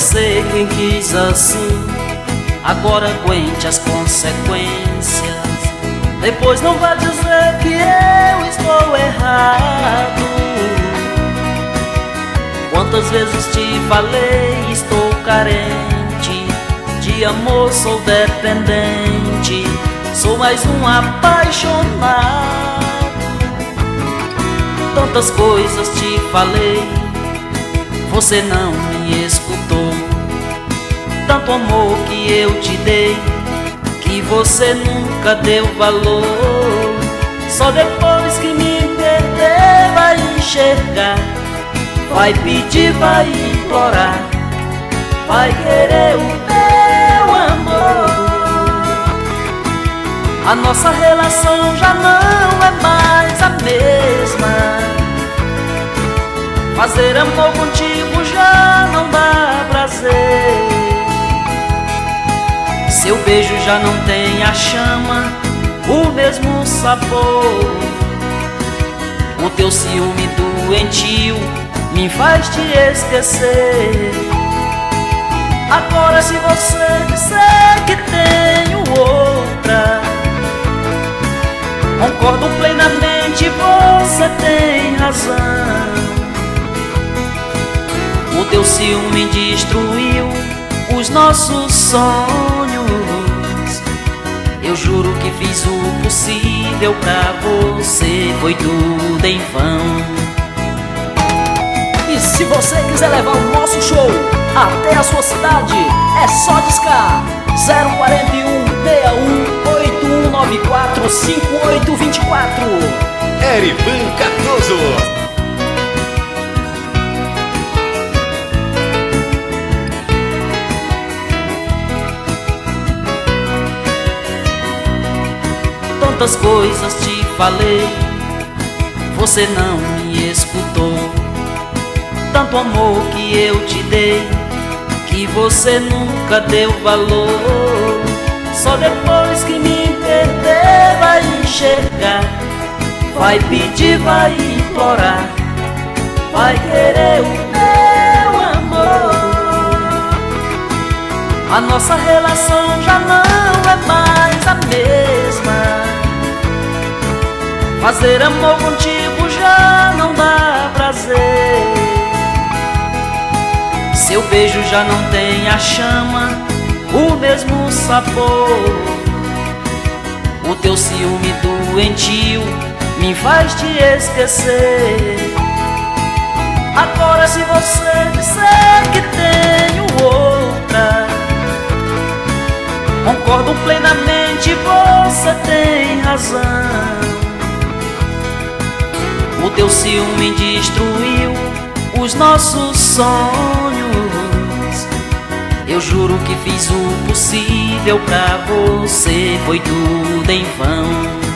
você quem quis assim, agora aguente as consequências. Depois não vai dizer que eu estou errado. Quantas vezes te falei, estou carente de amor, sou dependente, sou mais um apaixonado. Tantas coisas te falei, você não me escutou. Tanto amor que eu te dei, que você nunca deu valor. Só depois que me perder vai enxergar, vai pedir, vai implorar, vai querer o meu amor. A nossa relação já não é mais a mesma. Fazer amor contigo já não dá prazer. Seu beijo já não tem a chama, o mesmo sabor. O teu ciúme doentio me faz te esquecer. Agora se você disser que tenho outra, concordo plenamente, você tem razão. O teu ciúme destruiu os nossos sonhos. Eu juro que fiz o possível pra você, foi tudo em vão. E se você quiser levar o nosso show até a sua cidade, é só discar 041 61 8194 5824. Erivan Cardoso. Tantas coisas te falei, você não me escutou. Tanto amor que eu te dei, que você nunca deu valor. Só depois que me perder vai enxergar, vai pedir, vai implorar, vai querer o meu amor. A nossa relação já não é mais a mesma. Fazer amor contigo já não dá prazer. Seu beijo já não tem a chama, o mesmo sabor. O teu ciúme doentio me faz te esquecer. Agora se você disser que tenho outra, concordo plenamente, você tem razão. O teu ciúme destruiu os nossos sonhos. Eu juro que fiz o possível pra você, foi tudo em vão.